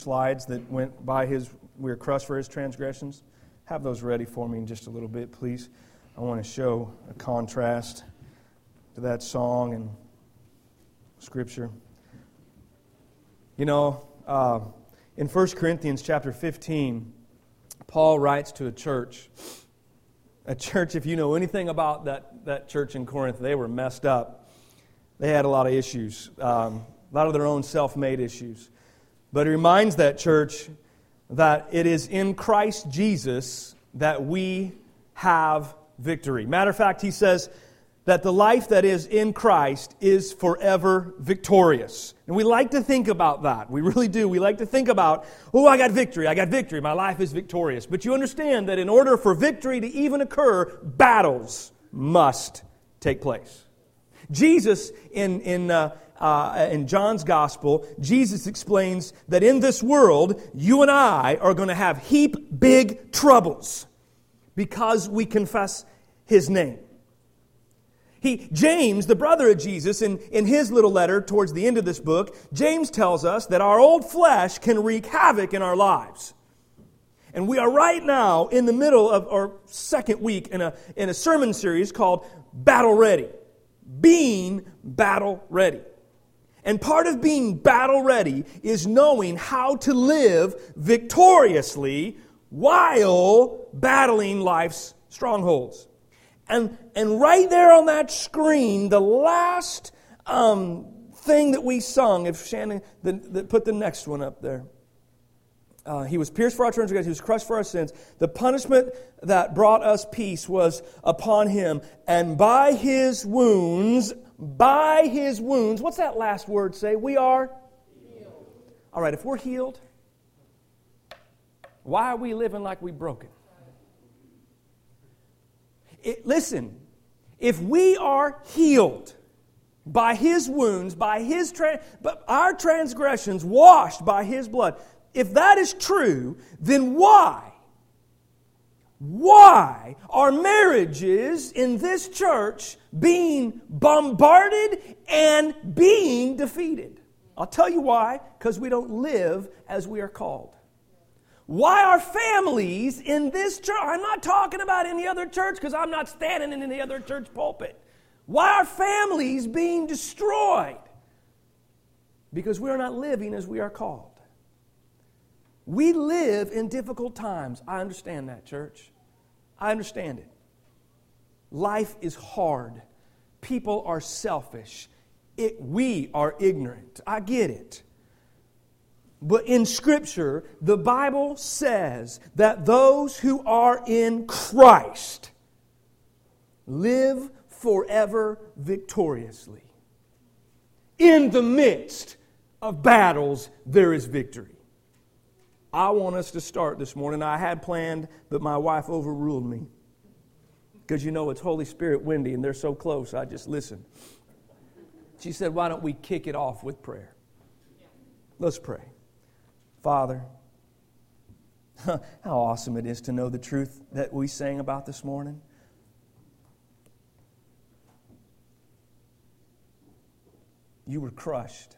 slides that went by we were crushed for his transgressions. Have those ready for me in just a little bit, please. I want to show a contrast to that song and Scripture. You know, in 1 Corinthians chapter 15, Paul writes to a church, if you know anything about that church in Corinth, they were messed up. They had a lot of issues, a lot of their own self-made issues. But he reminds that church that it is in Christ Jesus that we have victory. Matter of fact, he says that the life that is in Christ is forever victorious. And we like to think about that. We really do. We like to think about, I got victory, my life is victorious. But you understand that in order for victory to even occur, battles must take place. Jesus, in John's Gospel, Jesus explains that in this world, you and I are going to have heap big troubles because we confess His name. James, the brother of Jesus, in his little letter towards the end of this book, James tells us that our old flesh can wreak havoc in our lives. And we are right now in the middle of our second week in a sermon series called Battle Ready. Being battle ready. And part of being battle ready is knowing how to live victoriously while battling life's strongholds. And right there on that screen, the last thing that we sung, if Shannon put the next one up there. He was pierced for our transgressions, He was crushed for our sins. The punishment that brought us peace was upon Him. And by His wounds, what's that last word say? We are healed. All right, if we're healed, why are we living like we're broken? Listen, if we are healed by His wounds, by our transgressions washed by His blood, if that is true, then why are marriages in this church being bombarded and being defeated? I'll tell you why. Because we don't live as we are called. Why are families in this church? I'm not talking about any other church because I'm not standing in any other church pulpit. Why are families being destroyed? Because we are not living as we are called. We live in difficult times. I understand that, church. I understand it. Life is hard. People are selfish. We are ignorant. I get it. But in Scripture, the Bible says that those who are in Christ live forever victoriously. In the midst of battles, there is victory. I want us to start this morning. I had planned, but my wife overruled me. Because you know it's Holy Spirit windy and they're so close, I just listen. She said, why don't we kick it off with prayer? Let's pray. Father, how awesome it is to know the truth that we sang about this morning. You were crushed.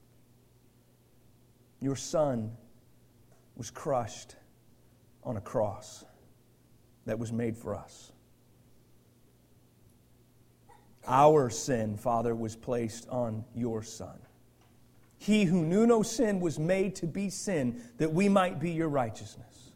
Your Son was crushed on a cross that was made for us. Our sin, Father, was placed on your Son. He who knew no sin was made to be sin, that we might be your righteousness.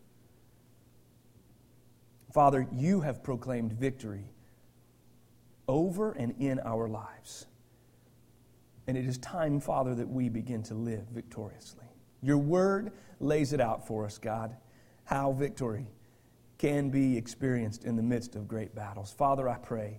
Father, you have proclaimed victory over and in our lives. And it is time, Father, that we begin to live victoriously. Your word lays it out for us, God, how victory can be experienced in the midst of great battles. Father, I pray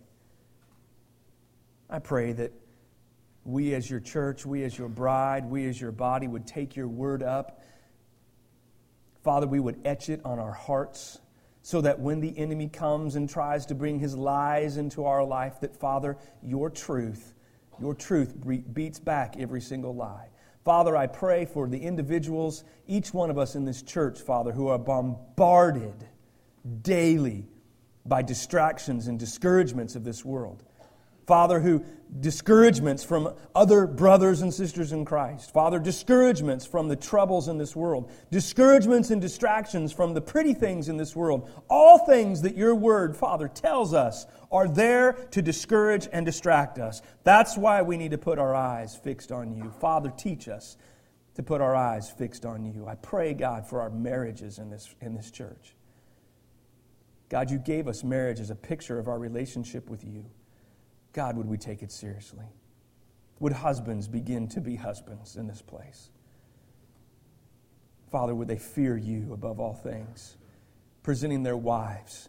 that we as your church, we as your bride, we as your body would take your word up. Father, we would etch it on our hearts so that when the enemy comes and tries to bring his lies into our life, that, Father, your truth beats back every single lie. Father, I pray for the individuals, each one of us in this church, Father, who are bombarded daily by distractions and discouragements of this world. Father, who discouragements from other brothers and sisters in Christ. Father, discouragements from the troubles in this world. Discouragements and distractions from the pretty things in this world. All things that your word, Father, tells us are there to discourage and distract us. That's why we need to put our eyes fixed on you. Father, teach us to put our eyes fixed on you. I pray, God, for our marriages in this church. God, you gave us marriage as a picture of our relationship with you. God, would we take it seriously? Would husbands begin to be husbands in this place? Father, would they fear you above all things, presenting their wives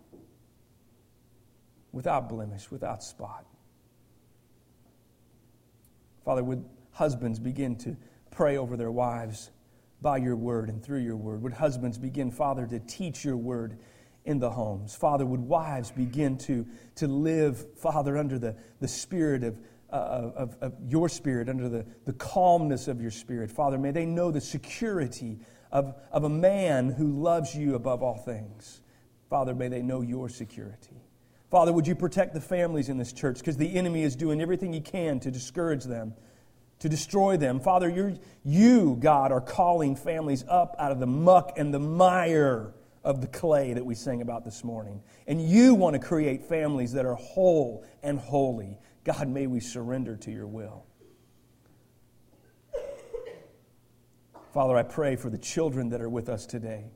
without blemish, without spot? Father, would husbands begin to pray over their wives by your word and through your word? Would husbands begin, Father, to teach your word in the homes? Father, would wives begin to live, Father, under the spirit of your spirit, under the calmness of your spirit? Father, may they know the security of a man who loves you above all things. Father, may they know your security. Father, would you protect the families in this church, because the enemy is doing everything he can to discourage them, to destroy them. Father, you, God, are calling families up out of the muck and the mire of the clay that we sang about this morning. And you want to create families that are whole and holy. God, may we surrender to your will. Father, I pray for the children that are with us today.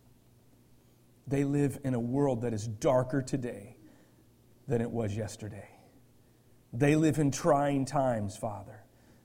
They live in a world that is darker today than it was yesterday. They live in trying times, Father.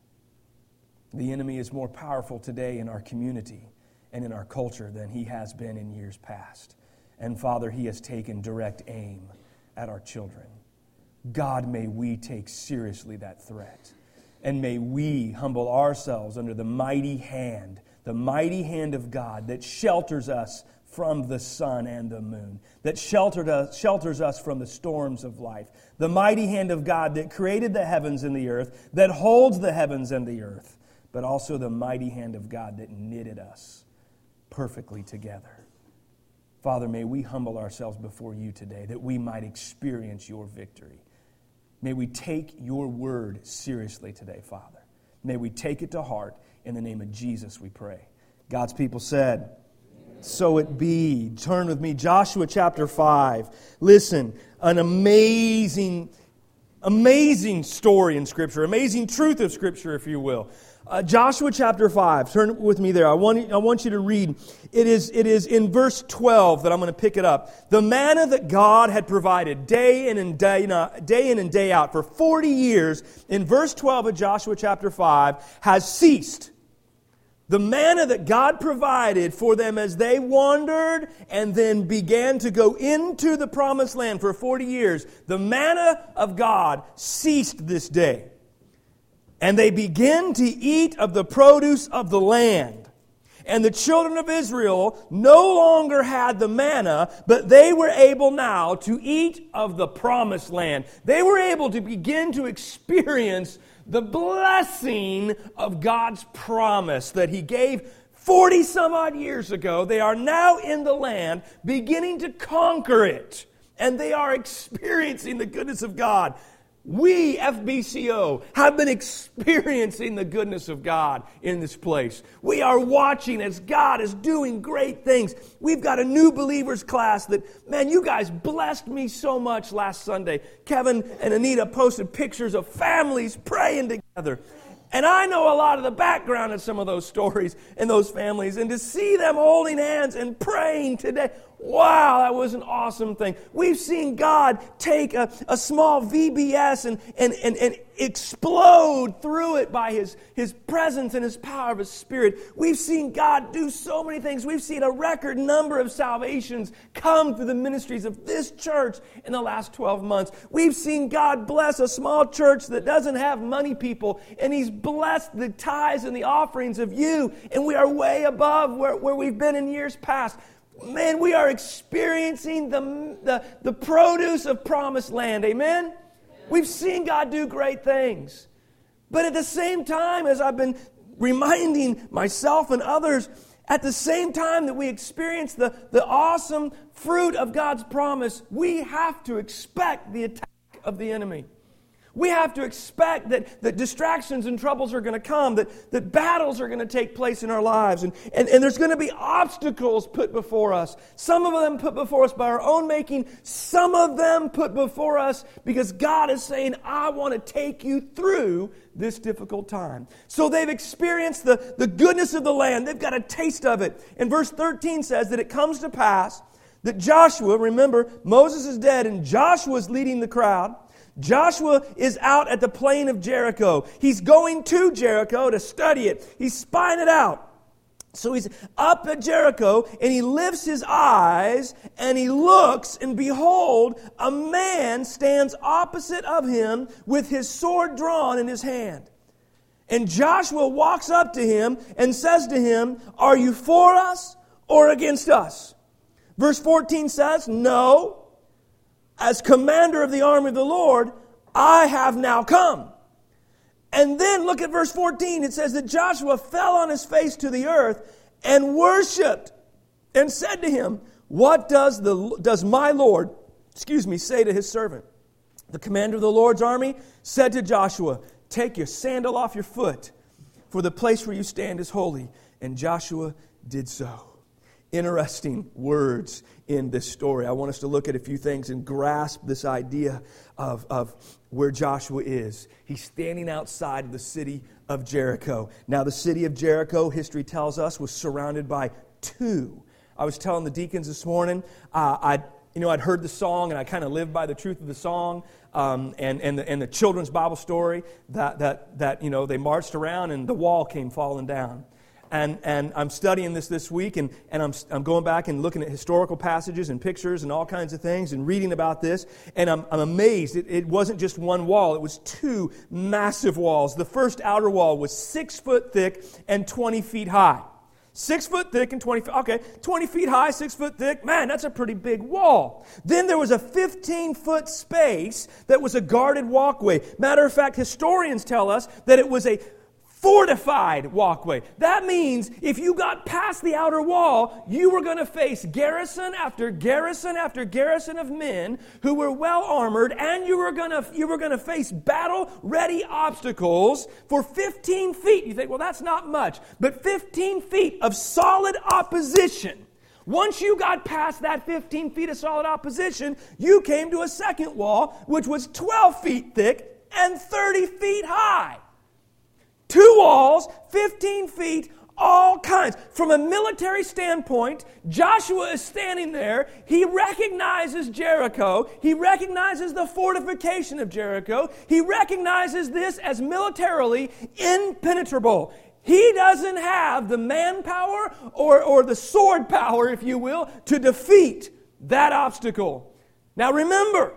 The enemy is more powerful today in our community and in our culture than he has been in years past. And Father, he has taken direct aim at our children. God, may we take seriously that threat. And may we humble ourselves under the mighty hand of God that shelters us from the sun and the moon, that shelters us from the storms of life. The mighty hand of God that created the heavens and the earth, that holds the heavens and the earth, but also the mighty hand of God that knitted us perfectly together. Father, may we humble ourselves before you today that we might experience your victory. May we take your word seriously today, Father. May we take it to heart. In the name of Jesus, we pray. God's people said, so it be. Turn with me, Joshua chapter 5. Listen, an amazing story in Scripture, amazing truth of Scripture, if you will. Joshua chapter 5. Turn with me there. I want you to read. It is in verse 12 that I'm going to pick it up. The manna that God had provided day in and day out for 40 years, in verse 12 of Joshua chapter 5, has ceased. The manna that God provided for them as they wandered and then began to go into the promised land for 40 years, the manna of God ceased this day. And they began to eat of the produce of the land. And the children of Israel no longer had the manna, but they were able now to eat of the promised land. They were able to begin to experience the blessing of God's promise that He gave 40 some odd years ago. They are now in the land, beginning to conquer it. And they are experiencing the goodness of God. We, FBCO, have been experiencing the goodness of God in this place. We are watching as God is doing great things. We've got a new believers class that, man, you guys blessed me so much last Sunday. Kevin and Anita posted pictures of families praying together. And I know a lot of the background of some of those stories and those families. And to see them holding hands and praying today, wow, that was an awesome thing. We've seen God take a small VBS and explode through it by His presence and His power of His Spirit. We've seen God do so many things. We've seen a record number of salvations come through the ministries of this church in the last 12 months. We've seen God bless a small church that doesn't have money people, and He's blessed the tithes and the offerings of you, and we are way above where we've been in years past. Man, we are experiencing the produce of promised land. Amen? We've seen God do great things. But at the same time, as I've been reminding myself and others, at the same time that we experience the awesome fruit of God's promise, we have to expect the attack of the enemy. We have to expect that distractions and troubles are going to come, that battles are going to take place in our lives, and there's going to be obstacles put before us. Some of them put before us by our own making, some of them put before us because God is saying, I want to take you through this difficult time. So they've experienced the goodness of the land. They've got a taste of it. And verse 13 says that it comes to pass that Joshua, remember, Moses is dead and Joshua is leading the crowd. Joshua is out at the plain of Jericho. He's going to Jericho to study it. He's spying it out. So he's up at Jericho and he lifts his eyes and he looks, and behold, a man stands opposite of him with his sword drawn in his hand. And Joshua walks up to him and says to him, are you for us or against us? Verse 14 says, no. As commander of the army of the Lord, I have now come. And then look at verse 14. It says that Joshua fell on his face to the earth and worshipped and said to him, what does my Lord, say to his servant? The commander of the Lord's army said to Joshua, take your sandal off your foot, for the place where you stand is holy. And Joshua did so. Interesting words in this story. I want us to look at a few things and grasp this idea of where Joshua is. He's standing outside of the city of Jericho. Now, the city of Jericho, history tells us, was surrounded by two. I was telling the deacons this morning, I'd heard the song and I kind of lived by the truth of the song, and the children's Bible story that they marched around and the wall came falling down. And I'm studying this week, and I'm going back and looking at historical passages and pictures and all kinds of things and reading about this, and I'm amazed. It wasn't just one wall, it was two massive walls. The first outer wall was 6 foot thick and 20 feet high. 6 foot thick and 20 feet, 20 feet high, 6 foot thick, man, that's a pretty big wall. Then there was a 15-foot space that was a guarded walkway. Matter of fact, historians tell us that it was a fortified walkway. That means if you got past the outer wall, you were going to face garrison after garrison after garrison of men who were well armored, and you were going to face battle-ready obstacles for 15 feet. You think, well, that's not much, but 15 feet of solid opposition. Once you got past that 15 feet of solid opposition, you came to a second wall, which was 12 feet thick and 30 feet high. 2 walls, 15 feet, all kinds. From a military standpoint, Joshua is standing there. He recognizes Jericho. He recognizes the fortification of Jericho. He recognizes this as militarily impenetrable. He doesn't have the manpower or the sword power, if you will, to defeat that obstacle. Now remember,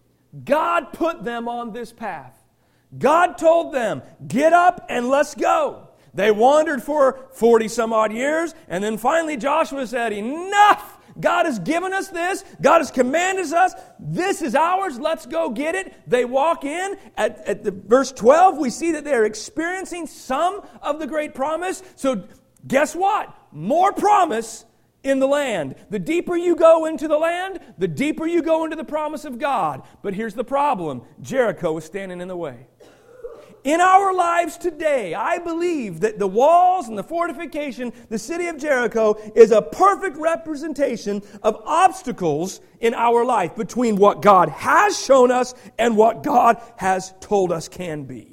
God put them on this path. God told them, get up and let's go. They wandered for 40 some odd years, and then finally Joshua said, enough! God has given us this. God has commanded us. This is ours. Let's go get it. They walk in. At the verse 12, we see that they're experiencing some of the great promise. So guess what? More promise in the land. The deeper you go into the land, the deeper you go into the promise of God. But here's the problem. Jericho is standing in the way. In our lives today, I believe that the walls and the fortification, the city of Jericho, is a perfect representation of obstacles in our life between what God has shown us and what God has told us can be.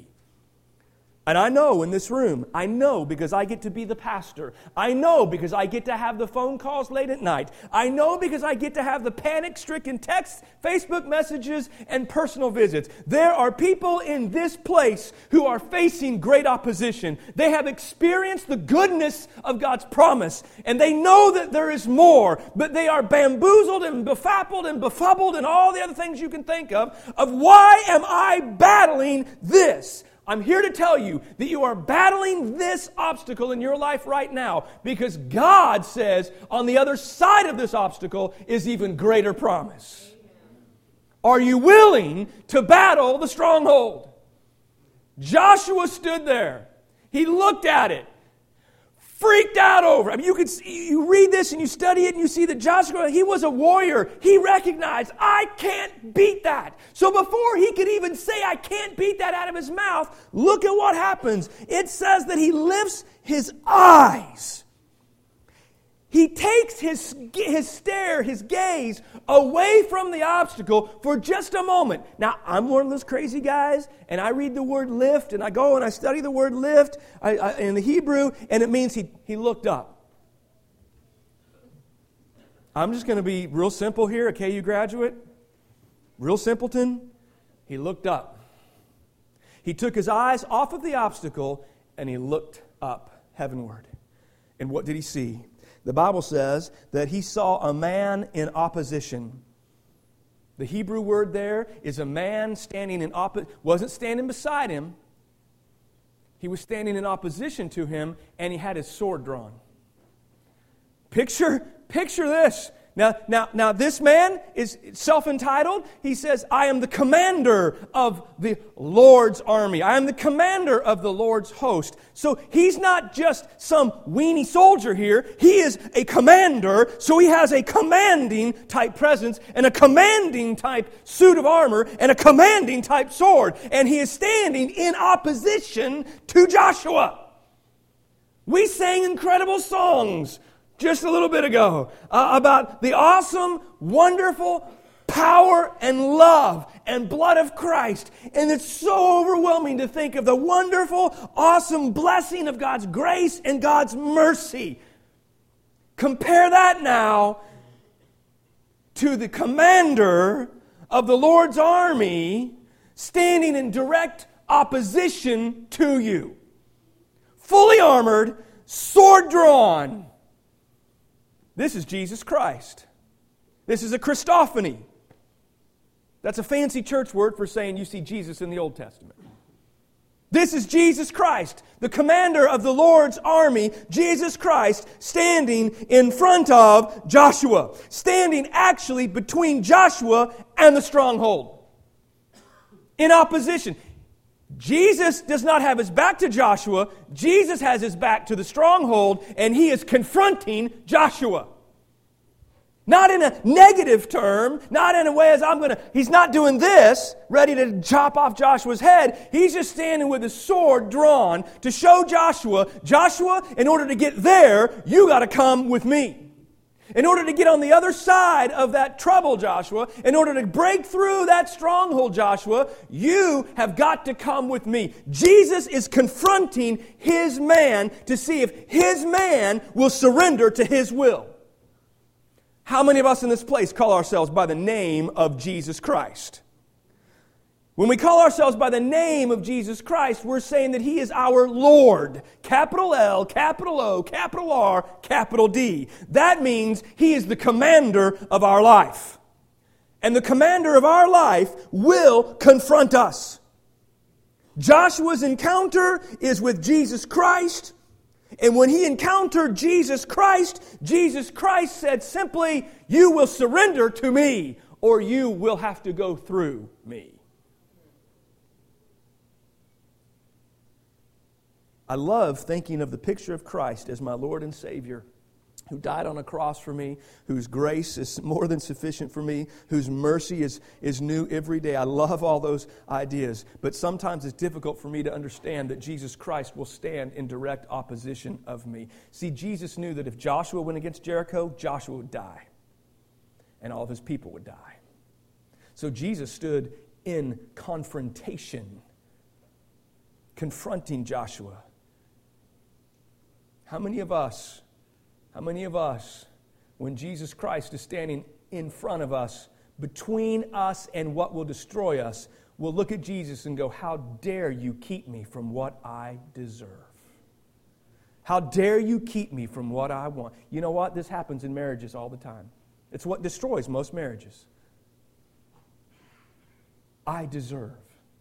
And I know in this room, I know because I get to be the pastor. I know because I get to have the phone calls late at night. I know because I get to have the panic-stricken texts, Facebook messages, and personal visits. There are people in this place who are facing great opposition. They have experienced the goodness of God's promise, and they know that there is more, but they are bamboozled and befuddled and befuddled and all the other things you can think of why am I battling this? I'm here to tell you that you are battling this obstacle in your life right now because God says on the other side of this obstacle is even greater promise. Are you willing to battle the stronghold? Joshua stood there. He looked at it. freaked out over. I mean, you read this and you study it and you see that Joshua, he was a warrior. He recognized, I can't beat that. So before he could even say, I can't beat that out of his mouth, look at what happens. It says that he lifts his eyes. He takes his gaze away from the obstacle for just a moment. Now, I'm one of those crazy guys, and I read the word lift, and I go and I study the word lift in the Hebrew, and it means he looked up. I'm just going to be real simple here, a KU graduate. Real simpleton. He looked up. He took his eyes off of the obstacle, and he looked up heavenward. And what did he see? The Bible says that he saw a man in opposition. The Hebrew word there is a man standing in opposition. Wasn't standing beside him. He was standing in opposition to him, and he had his sword drawn. Picture this. Now, this man is self-entitled. He says, I am the commander of the Lord's army. I am the commander of the Lord's host. So he's not just some weenie soldier here. He is a commander, so he has a commanding type presence and a commanding type suit of armor and a commanding type sword. And he is standing in opposition to Joshua. We sang incredible songs just a little bit ago about the awesome, wonderful power and love and blood of Christ. And it's so overwhelming to think of the wonderful, awesome blessing of God's grace and God's mercy. Compare that now to the commander of the Lord's army standing in direct opposition to you. Fully armored, sword drawn. This is Jesus Christ. This is a Christophany. That's a fancy church word for saying you see Jesus in the Old Testament. This is Jesus Christ, the commander of the Lord's army, Jesus Christ, standing in front of Joshua. Standing actually between Joshua and the stronghold. In opposition. Jesus does not have his back to Joshua. Jesus has his back to the stronghold, and he is confronting Joshua. Not in a negative term, not in a way as he's not doing this, ready to chop off Joshua's head. He's just standing with his sword drawn to show Joshua, in order to get there, you got to come with me. In order to get on the other side of that trouble, Joshua, in order to break through that stronghold, Joshua, you have got to come with me. Jesus is confronting his man to see if his man will surrender to his will. How many of us in this place call ourselves by the name of Jesus Christ? When we call ourselves by the name of Jesus Christ, we're saying that He is our Lord. Capital L, capital O, capital R, capital D. That means He is the commander of our life. And the commander of our life will confront us. Joshua's encounter is with Jesus Christ. And when he encountered Jesus Christ said simply, you will surrender to me, or you will have to go through me. I love thinking of the picture of Christ as my Lord and Savior, who died on a cross for me, whose grace is more than sufficient for me, whose mercy is new every day. I love all those ideas. But sometimes it's difficult for me to understand that Jesus Christ will stand in direct opposition of me. See, Jesus knew that if Joshua went against Jericho, Joshua would die. And all of his people would die. So Jesus stood in confrontation, confronting Joshua. How many of us, when Jesus Christ is standing in front of us, between us and what will destroy us, will look at Jesus and go, how dare you keep me from what I deserve? How dare you keep me from what I want? You know what? This happens in marriages all the time. It's what destroys most marriages. I deserve.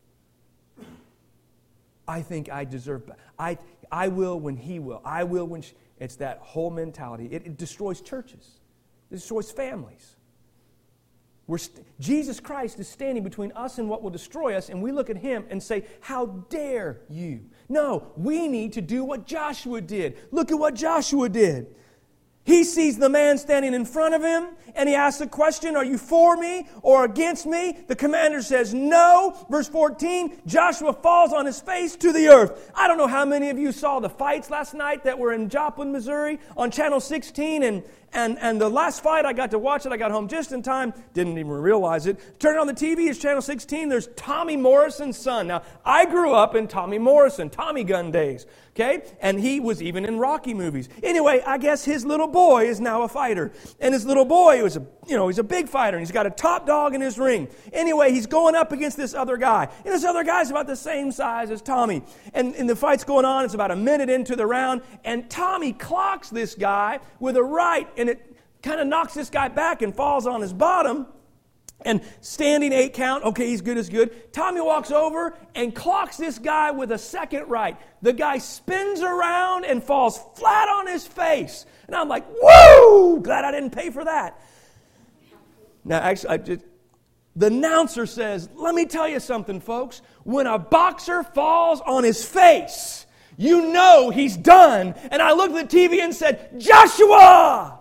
I think I deserve. I will when he will. I will when she... It's that whole mentality. It destroys churches. It destroys families. Jesus Christ is standing between us and what will destroy us, and we look at Him and say, how dare you? No, we need to do what Joshua did. Look at what Joshua did. He sees the man standing in front of him, and he asks the question, are you for me or against me? The commander says no. Verse 14, Joshua falls on his face to the earth. I don't know how many of you saw the fights last night that were in Joplin, Missouri on Channel 16, and the last fight, I got to watch it. I got home just in time. Didn't even realize it. Turn on the TV. It's Channel 16. There's Tommy Morrison's son. Now, I grew up in Tommy Morrison, Tommy gun days. Okay? And he was even in Rocky movies. Anyway, I guess his little boy is now a fighter. And his little boy was he's a big fighter. And he's got a top dog in his ring. Anyway, he's going up against this other guy. And this other guy's about the same size as Tommy. And the fight's going on. It's about a minute into the round. And Tommy clocks this guy with a right. And it kind of knocks this guy back and falls on his bottom. And standing 8 count, okay, he's good as good. Tommy walks over and clocks this guy with a second right. The guy spins around and falls flat on his face. And I'm like, whoa, glad I didn't pay for that. Now, actually, the announcer says, let me tell you something, folks. When a boxer falls on his face, you know he's done. And I looked at the TV and said, Joshua!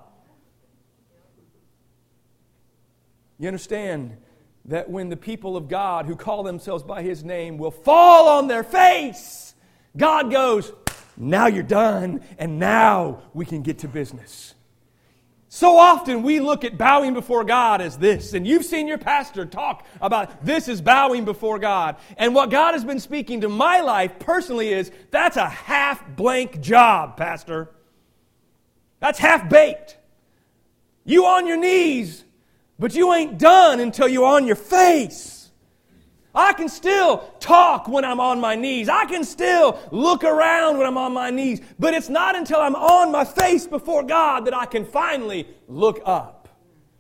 You understand that when the people of God who call themselves by His name will fall on their face, God goes, now you're done, and now we can get to business. So often we look at bowing before God as this, and you've seen your pastor talk about this is bowing before God. And what God has been speaking to my life personally is, that's a half-blank job, Pastor. That's half-baked. You on your knees, but you ain't done until you're on your face. I can still talk when I'm on my knees. I can still look around when I'm on my knees. But it's not until I'm on my face before God that I can finally look up.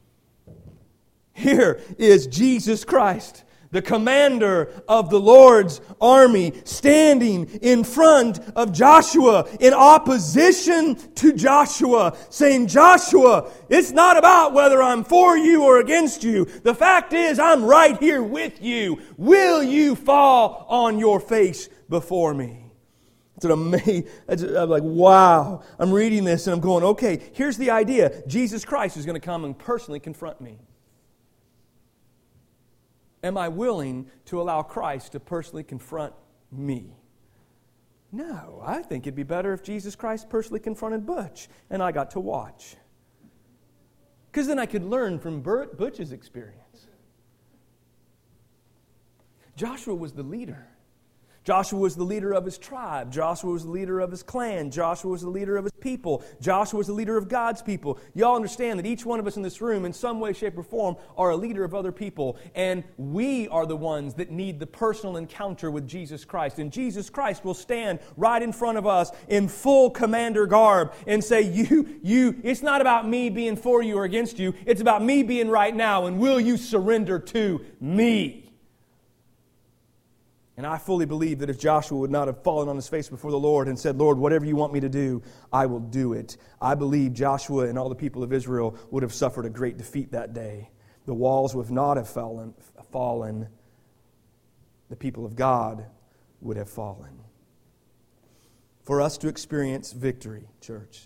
Here is Jesus Christ, the commander of the Lord's army, standing in front of Joshua, in opposition to Joshua, saying, Joshua, it's not about whether I'm for you or against you. The fact is, I'm right here with you. Will you fall on your face before me? It's an amazing, I'm like, wow. I'm reading this and I'm going, okay, here's the idea. Jesus Christ is going to come and personally confront me. Am I willing to allow Christ to personally confront me? No, I think it'd be better if Jesus Christ personally confronted Butch and I got to watch. Because then I could learn from Butch's experience. Joshua was the leader. Joshua was the leader of his tribe. Joshua was the leader of his clan. Joshua was the leader of his people. Joshua was the leader of God's people. Y'all understand that each one of us in this room, in some way, shape, or form, are a leader of other people. And we are the ones that need the personal encounter with Jesus Christ. And Jesus Christ will stand right in front of us in full commander garb and say, it's not about me being for you or against you. It's about me being right now. And will you surrender to me? And I fully believe that if Joshua would not have fallen on his face before the Lord and said, Lord, whatever you want me to do, I will do it. I believe Joshua and all the people of Israel would have suffered a great defeat that day. The walls would not have fallen. The people of God would have fallen. For us to experience victory, church,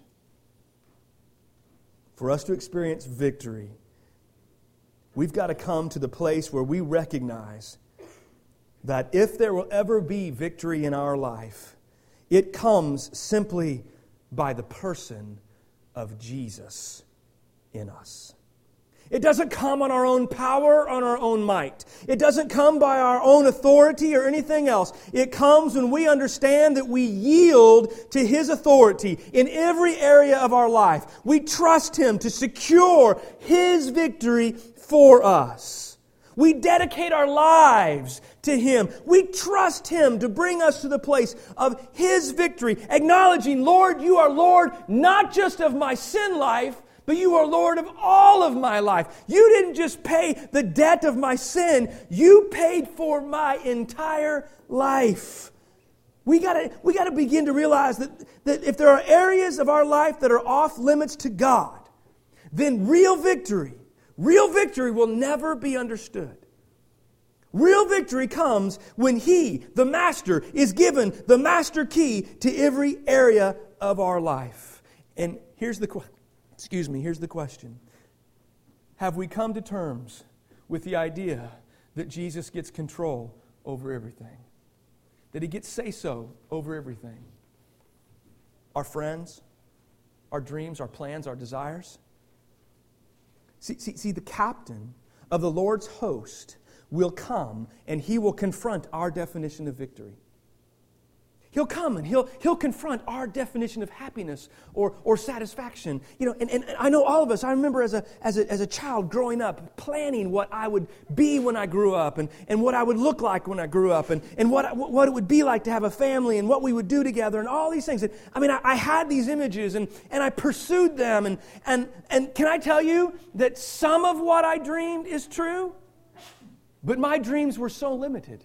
for us to experience victory, we've got to come to the place where we recognize that if there will ever be victory in our life, it comes simply by the person of Jesus in us. It doesn't come on our own power, on our own might. It doesn't come by our own authority or anything else. It comes when we understand that we yield to His authority in every area of our life. We trust Him to secure His victory for us. We dedicate our lives to Him. We trust Him to bring us to the place of His victory, acknowledging, Lord, you are Lord not just of my sin life, but you are Lord of all of my life. You didn't just pay the debt of my sin, you paid for my entire life. We got to begin to realize that if there are areas of our life that are off limits to God, then real victory, Real victory will never be understood. Real victory comes when He, the Master, is given the master key to every area of our life. And here's the question. Have we come to terms with the idea that Jesus gets control over everything? That He gets say-so over everything? Our friends, our dreams, our plans, our desires? See, the captain of the Lord's host will come and He will confront our definition of victory. He'll come and he'll confront our definition of happiness or satisfaction. And I know all of us, I remember as a child growing up, planning what I would be when I grew up and what I would look like when I grew up and what it would be like to have a family and what we would do together and all these things. I had these images and I pursued them and can I tell you that some of what I dreamed is true? But my dreams were so limited.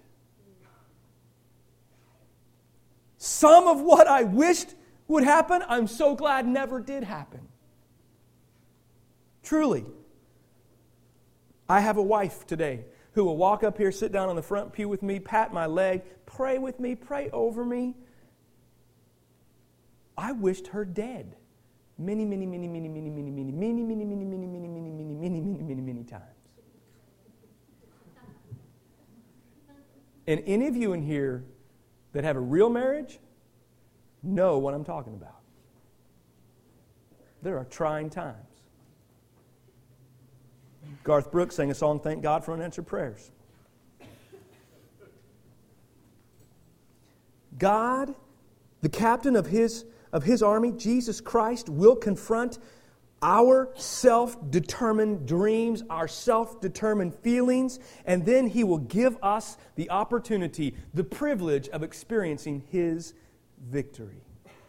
Some of what I wished would happen, I'm so glad never did happen. Truly. I have a wife today who will walk up here, sit down on the front pew with me, pat my leg, pray with me, pray over me. I wished her dead many times. And any of you in here that have a real marriage know what I'm talking about. There are trying times. Garth Brooks sang a song, Thank God for Unanswered Prayers. God, the captain of His army, Jesus Christ, will confront our self-determined dreams, our self-determined feelings, and then He will give us the opportunity, the privilege of experiencing His victory.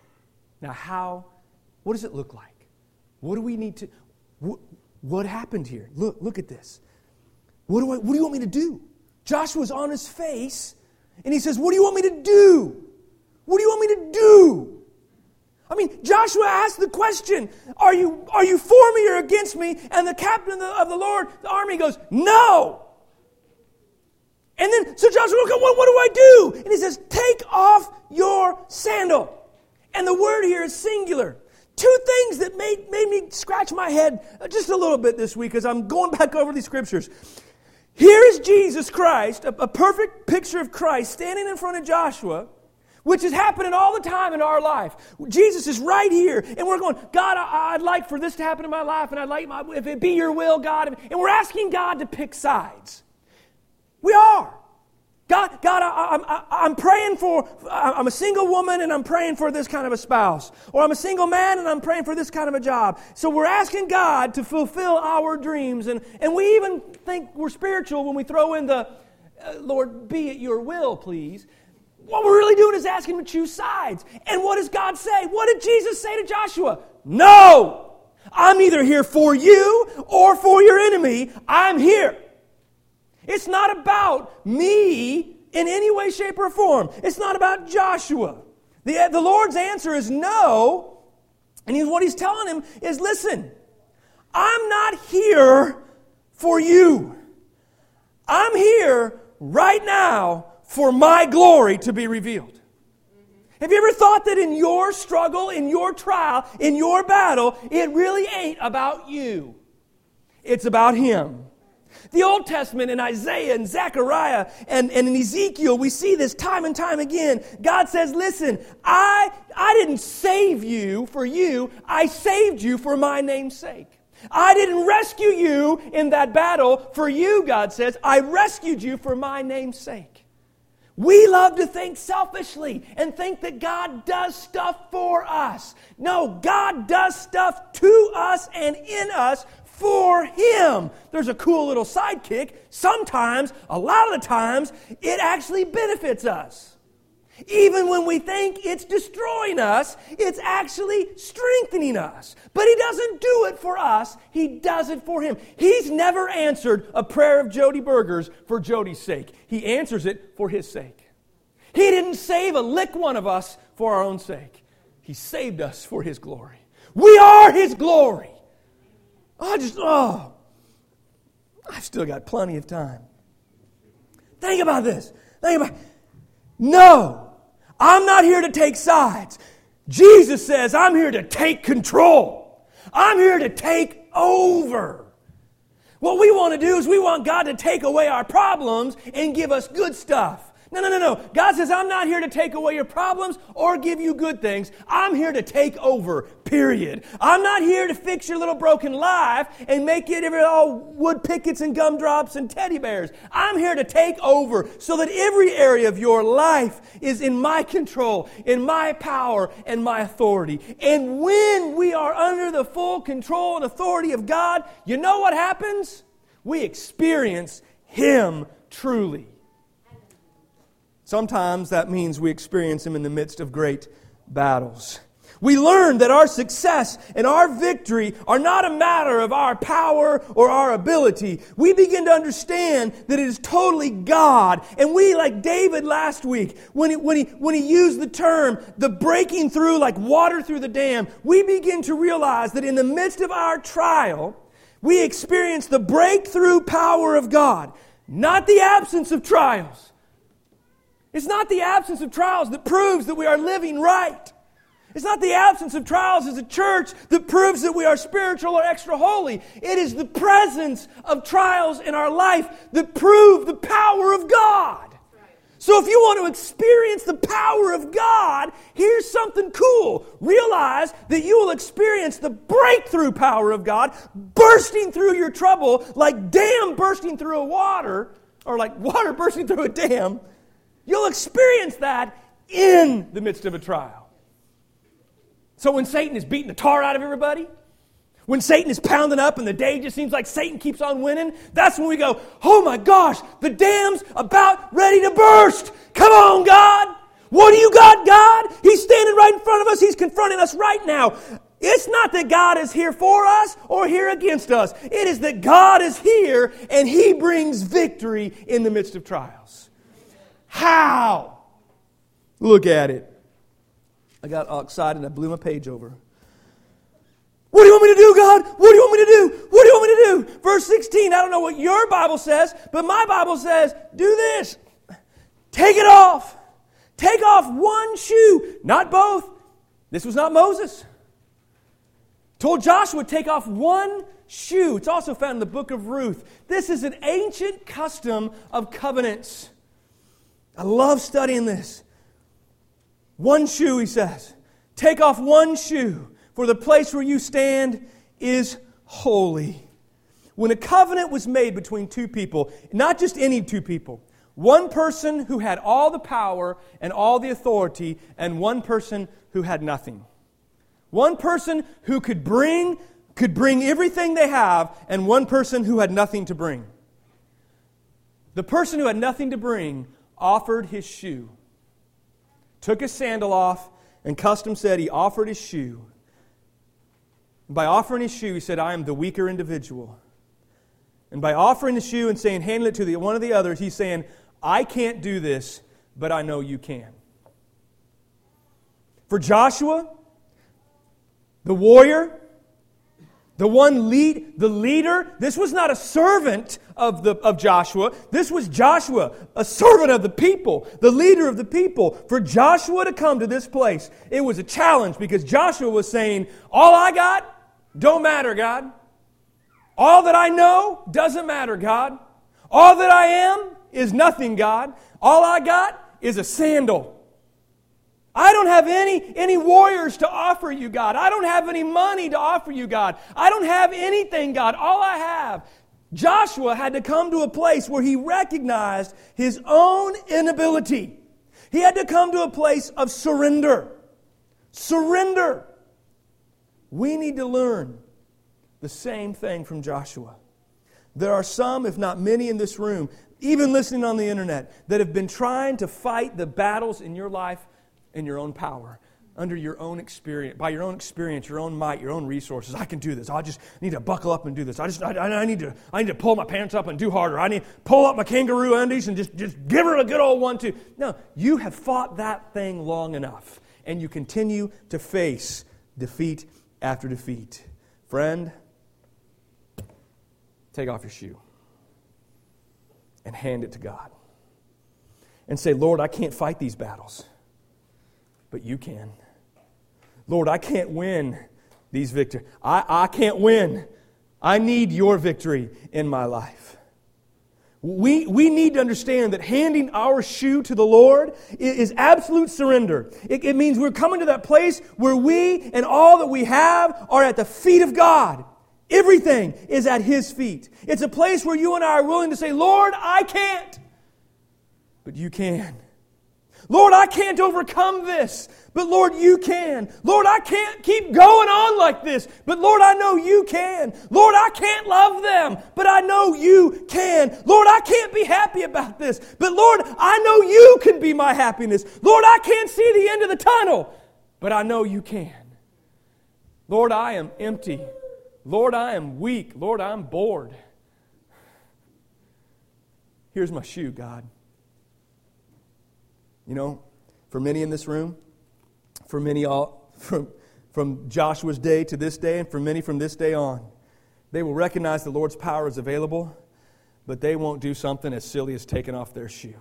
Now what does it look like? What do we need to, what happened here? Look at this. What do you want me to do? Joshua's on his face, and he says, what do you want me to do? What do you want me to do? Joshua asked the question, are you for me or against me? And the captain of the army goes, no. And then, so Joshua, okay, what do I do? And he says, take off your sandal. And the word here is singular. Two things that made me scratch my head just a little bit this week as I'm going back over these scriptures. Here is Jesus Christ, a perfect picture of Christ standing in front of Joshua, which is happening all the time in our life. Jesus is right here, and we're going, God, I'd like for this to happen in my life, and I'd like if it be your will, God. And we're asking God to pick sides. We are. God, I'm praying for, I'm a single woman, and I'm praying for this kind of a spouse. Or I'm a single man, and I'm praying for this kind of a job. So we're asking God to fulfill our dreams, and we even think we're spiritual when we throw in the, Lord, be it your will, please. What we're really doing is asking Him to choose sides. And what does God say? What did Jesus say to Joshua? No! I'm either here for you or for your enemy. I'm here. It's not about me in any way, shape, or form. It's not about Joshua. The Lord's answer is no. And what He's telling him is, listen, I'm not here for you. I'm here right now for my glory to be revealed. Have you ever thought that in your struggle, in your trial, in your battle, it really ain't about you? It's about Him. The Old Testament in Isaiah and Zechariah and in Ezekiel, we see this time and time again. God says, listen, I didn't save you for you. I saved you for my name's sake. I didn't rescue you in that battle for you, God says. I rescued you for my name's sake. We love to think selfishly and think that God does stuff for us. No, God does stuff to us and in us for Him. There's a cool little sidekick. Sometimes, a lot of the times, it actually benefits us. Even when we think it's destroying us, it's actually strengthening us. But He doesn't do it for us. He does it for Him. He's never answered a prayer of Jody Burgers for Jody's sake. He answers it for His sake. He didn't save a lick one of us for our own sake. He saved us for His glory. We are His glory. I've still got plenty of time. Think about this. No, I'm not here to take sides. Jesus says, I'm here to take control. I'm here to take over. What we want to do is we want God to take away our problems and give us good stuff. No. God says, I'm not here to take away your problems or give you good things. I'm here to take over, period. I'm not here to fix your little broken life and make it all wood pickets and gumdrops and teddy bears. I'm here to take over so that every area of your life is in my control, in my power and my authority. And when we are under the full control and authority of God, you know what happens? We experience Him truly. Sometimes that means we experience Him in the midst of great battles. We learn that our success and our victory are not a matter of our power or our ability. We begin to understand that it is totally God. And we, like David last week, when he used the term, the breaking through like water through the dam, we begin to realize that in the midst of our trial, we experience the breakthrough power of God, not the absence of trials. It's not the absence of trials that proves that we are living right. It's not the absence of trials as a church that proves that we are spiritual or extra holy. It is the presence of trials in our life that prove the power of God. So if you want to experience the power of God, here's something cool. Realize that you will experience the breakthrough power of God bursting through your trouble like dam bursting through a water, or like water bursting through a dam. You'll experience that in the midst of a trial. So when Satan is beating the tar out of everybody, when Satan is pounding up and the day just seems like Satan keeps on winning, that's when we go, oh my gosh, the dam's about ready to burst. Come on, God. What do you got, God? He's standing right in front of us. He's confronting us right now. It's not that God is here for us or here against us. It is that God is here and He brings victory in the midst of trials. How? Look at it. I got all excited and I blew my page over. What do you want me to do, God? What do you want me to do? What do you want me to do? Verse 16, I don't know what your Bible says, but my Bible says, do this. Take it off. Take off one shoe, not both. This was not Moses. Told Joshua, take off one shoe. It's also found in the book of Ruth. This is an ancient custom of covenants. I love studying this. One shoe, he says. Take off one shoe, for the place where you stand is holy. When a covenant was made between two people, not just any two people, one person who had all the power and all the authority, and one person who had nothing. One person who could bring everything they have, and one person who had nothing to bring. The person who had nothing to bring offered his shoe, took his sandal off, and custom said he offered his shoe. By offering his shoe, he said, I am the weaker individual. And by offering the shoe and saying, handle it to one of the others, he's saying, I can't do this, but I know you can. For Joshua, the warrior, the leader, this was not a servant of Joshua. This was Joshua, a servant of the people, the leader of the people. For Joshua to come to this place, it was a challenge because Joshua was saying, all I got don't matter, God. All that I know doesn't matter, God. All that I am is nothing, God. All I got is a sandal. I don't have any warriors to offer you, God. I don't have any money to offer you, God. I don't have anything, God. All I have. Joshua had to come to a place where he recognized his own inability. He had to come to a place of surrender. Surrender. We need to learn the same thing from Joshua. There are some, if not many in this room, even listening on the internet, that have been trying to fight the battles in your life in your own power, under your own experience, by your own experience, your own might, your own resources. I can do this. I just need to buckle up and do this. I need to pull my pants up and do harder. I need to pull up my kangaroo undies and just give her a good old 1-2. No, you have fought that thing long enough, and you continue to face defeat after defeat. Friend, take off your shoe. and hand it to God. And say, Lord, I can't fight these battles, but you can. Lord, I can't win these victories. I can't win. I need your victory in my life. We need to understand that handing our shoe to the Lord is absolute surrender. It means we're coming to that place where we and all that we have are at the feet of God. Everything is at His feet. It's a place where you and I are willing to say, Lord, I can't, but you can. Lord, I can't overcome this, but Lord, you can. Lord, I can't keep going on like this, but Lord, I know you can. Lord, I can't love them, but I know you can. Lord, I can't be happy about this, but Lord, I know you can be my happiness. Lord, I can't see the end of the tunnel, but I know you can. Lord, I am empty. Lord, I am weak. Lord, I'm bored. Here's my shoe, God. You know, for many in this room, for many all from Joshua's day to this day, and for many from this day on, they will recognize the Lord's power is available, but they won't do something as silly as taking off their shoe.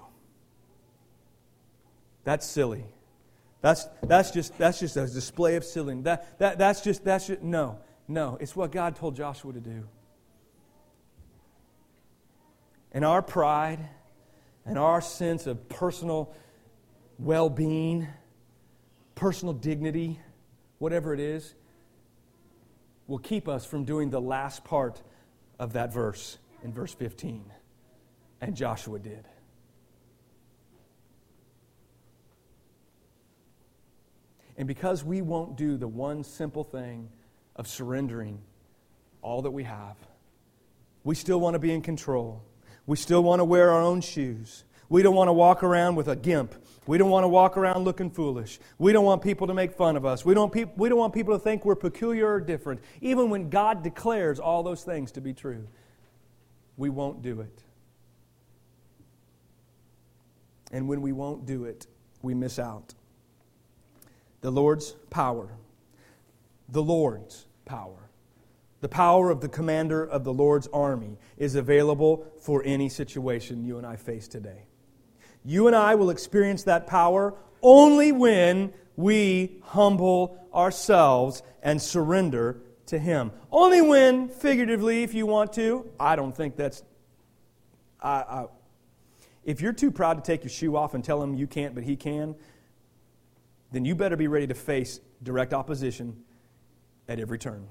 That's silly. That's just a display of silliness. That's just no. It's what God told Joshua to do. And our pride and our sense of personal well-being, personal dignity, whatever it is, will keep us from doing the last part of that verse in verse 15. And Joshua did. And because we won't do the one simple thing of surrendering all that we have, we still want to be in control. We still want to wear our own shoes. We don't want to walk around with a gimp. We don't want to walk around looking foolish. We don't want people to make fun of us. We don't want people to think we're peculiar or different. Even when God declares all those things to be true, we won't do it. And when we won't do it, we miss out. The Lord's power. The Lord's power. The power of the commander of the Lord's army is available for any situation you and I face today. You and I will experience that power only when we humble ourselves and surrender to Him. Only when, figuratively, if you want to. I don't think that's... if you're too proud to take your shoe off and tell Him you can't but He can, then you better be ready to face direct opposition at every turn.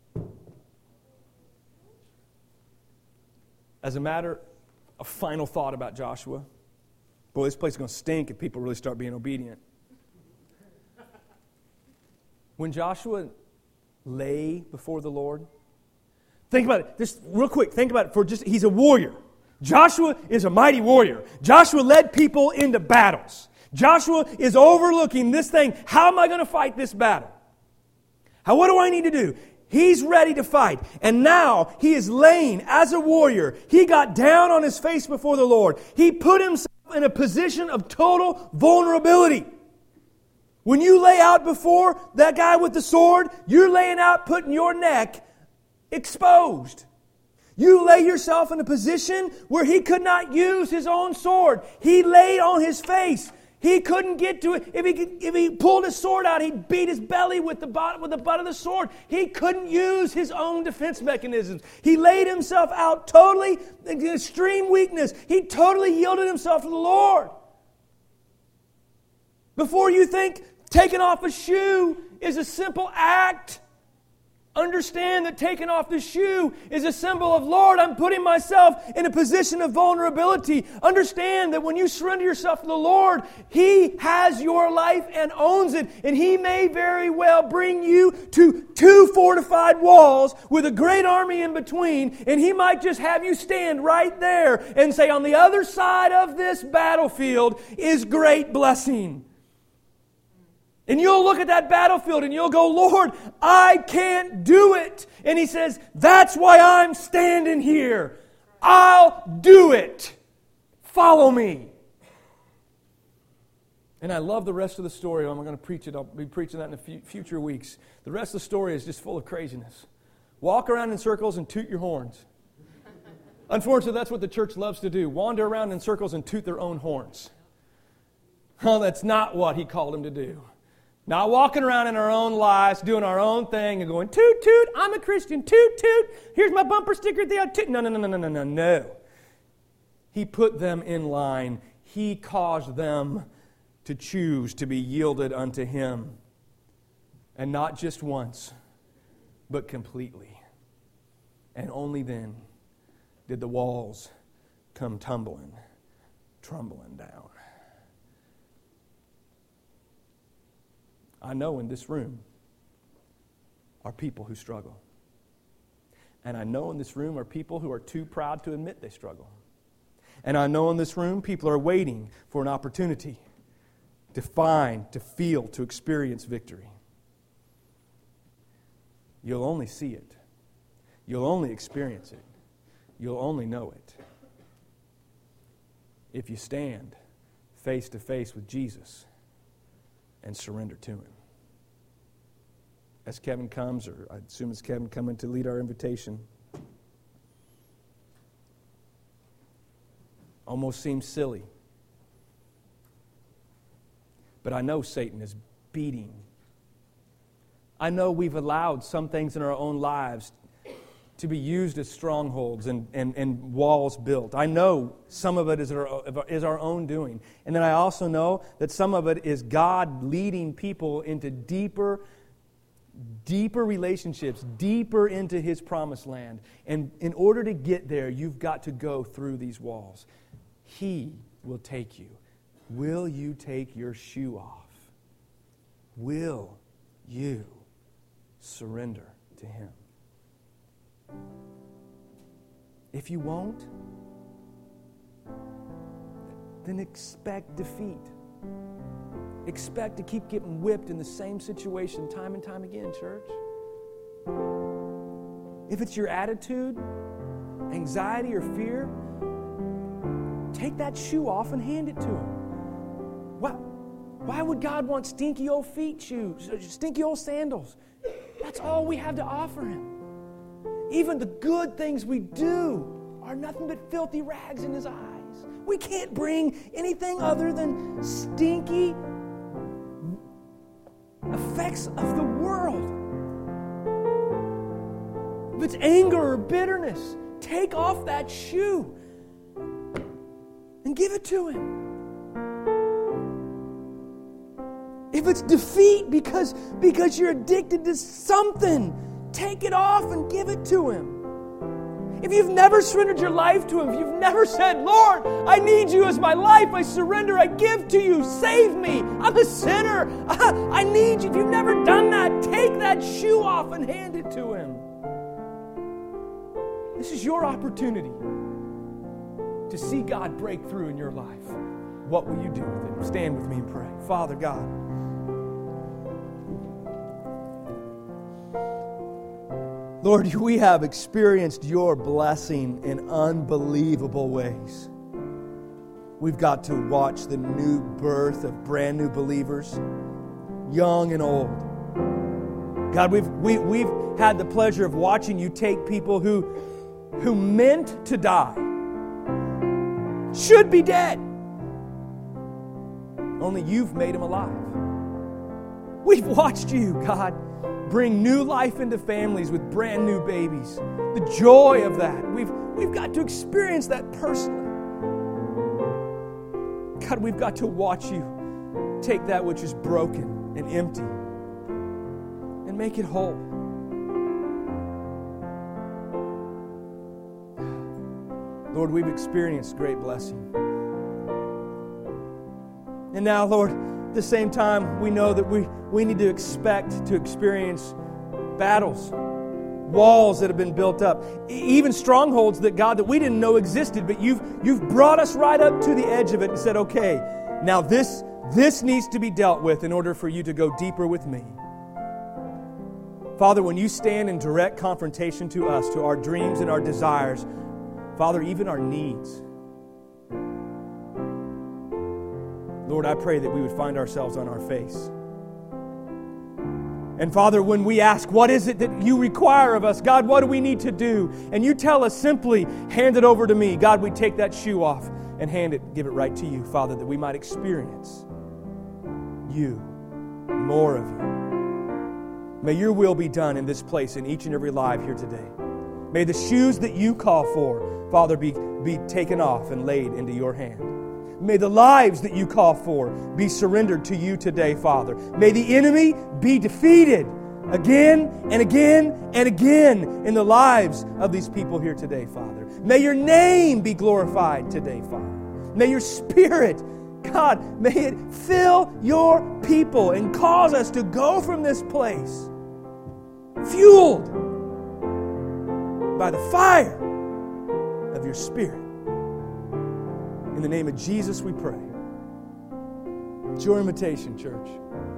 As a matter of final thought about Joshua, boy, this place is going to stink if people really start being obedient. When Joshua lay before the Lord, think about it. Just real quick, think about it. He's a warrior. Joshua is a mighty warrior. Joshua led people into battles. Joshua is overlooking this thing. How am I going to fight this battle? What do I need to do? He's ready to fight. And now he is laying as a warrior. He got down on his face before the Lord. He put himself in a position of total vulnerability. When you lay out before that guy with the sword, you're laying out putting your neck exposed. You lay yourself in a position where he could not use his own sword. He laid on his face. He couldn't get to it. If he pulled his sword out, he'd beat his belly with the butt of the sword. He couldn't use his own defense mechanisms. He laid himself out totally in extreme weakness. He totally yielded himself to the Lord. Before you think taking off a shoe is a simple act, understand that taking off the shoe is a symbol of, Lord, I'm putting myself in a position of vulnerability. Understand that when you surrender yourself to the Lord, He has your life and owns it. And He may very well bring you to 2 fortified walls with a great army in between. And He might just have you stand right there and say, on the other side of this battlefield is great blessing. And you'll look at that battlefield and you'll go, Lord, I can't do it. And He says, that's why I'm standing here. I'll do it. Follow me. And I love the rest of the story. I'm going to preach it. I'll be preaching that in the future weeks. The rest of the story is just full of craziness. Walk around in circles and toot your horns. Unfortunately, that's what the church loves to do. Wander around in circles and toot their own horns. Oh, that's not what He called them to do. Not walking around in our own lives, doing our own thing and going, toot, toot, I'm a Christian, toot, toot, here's my bumper sticker at the end, toot. No. He put them in line. He caused them to choose to be yielded unto Him. And not just once, but completely. And only then did the walls come tumbling down. I know in this room are people who struggle. And I know in this room are people who are too proud to admit they struggle. And I know in this room people are waiting for an opportunity to find, to feel, to experience victory. You'll only see it. You'll only experience it. You'll only know it if you stand face to face with Jesus and surrender to Him. As Kevin comes, or I assume it's Kevin coming to lead our invitation, almost seems silly. But I know Satan is beating. I know we've allowed some things in our own lives to be used as strongholds and walls built. I know some of it is our own doing. And then I also know that some of it is God leading people into deeper relationships, deeper into His promised land. And in order to get there, you've got to go through these walls. He will take you. Will you take your shoe off? Will you surrender to Him? If you won't, then expect defeat. Expect to keep getting whipped in the same situation time and time again, church. If it's your attitude, anxiety, or fear, take that shoe off and hand it to Him. Why would God want stinky old feet shoes, stinky old sandals? That's all we have to offer Him. Even the good things we do are nothing but filthy rags in His eyes. We can't bring anything other than stinky effects of the world. If it's anger or bitterness, take off that shoe and give it to Him. If it's defeat because you're addicted to something, take it off and give it to Him. If you've never surrendered your life to Him, if you've never said, Lord, I need You as my life, I surrender, I give to You, save me, I'm a sinner, I need You. If you've never done that, take that shoe off and hand it to Him. This is your opportunity to see God break through in your life. What will you do with it? Stand with me and pray. Father God, Lord, we have experienced Your blessing in unbelievable ways. We've got to watch the new birth of brand new believers, young and old. God, we've had the pleasure of watching You take people who meant to die, should be dead, only You've made them alive. We've watched You, God, bring new life into families with brand new babies. The joy of that. We've got to experience that personally. God, we've got to watch You take that which is broken and empty and make it whole. Lord, we've experienced great blessing. And now, Lord, at the same time, we know that we need to expect to experience battles, walls that have been built up, even strongholds that, God, that we didn't know existed, but You've brought us right up to the edge of it and said, okay, now this needs to be dealt with in order for You to go deeper with me. Father, when You stand in direct confrontation to us, to our dreams and our desires, Father, even our needs, Lord, I pray that we would find ourselves on our face. And Father, when we ask, what is it that you require of us? God, what do we need to do? And you tell us simply, hand it over to me. God, we take that shoe off and give it right to you, Father, that we might experience you, more of you. May your will be done in this place, in each and every life here today. May the shoes that you call for, Father, be taken off and laid into your hand. May the lives that you call for be surrendered to you today, Father. May the enemy be defeated again and again and again in the lives of these people here today, Father. May your name be glorified today, Father. May your Spirit, God, may it fill your people and cause us to go from this place fueled by the fire of your Spirit. In the name of Jesus we pray. It's your invitation, church.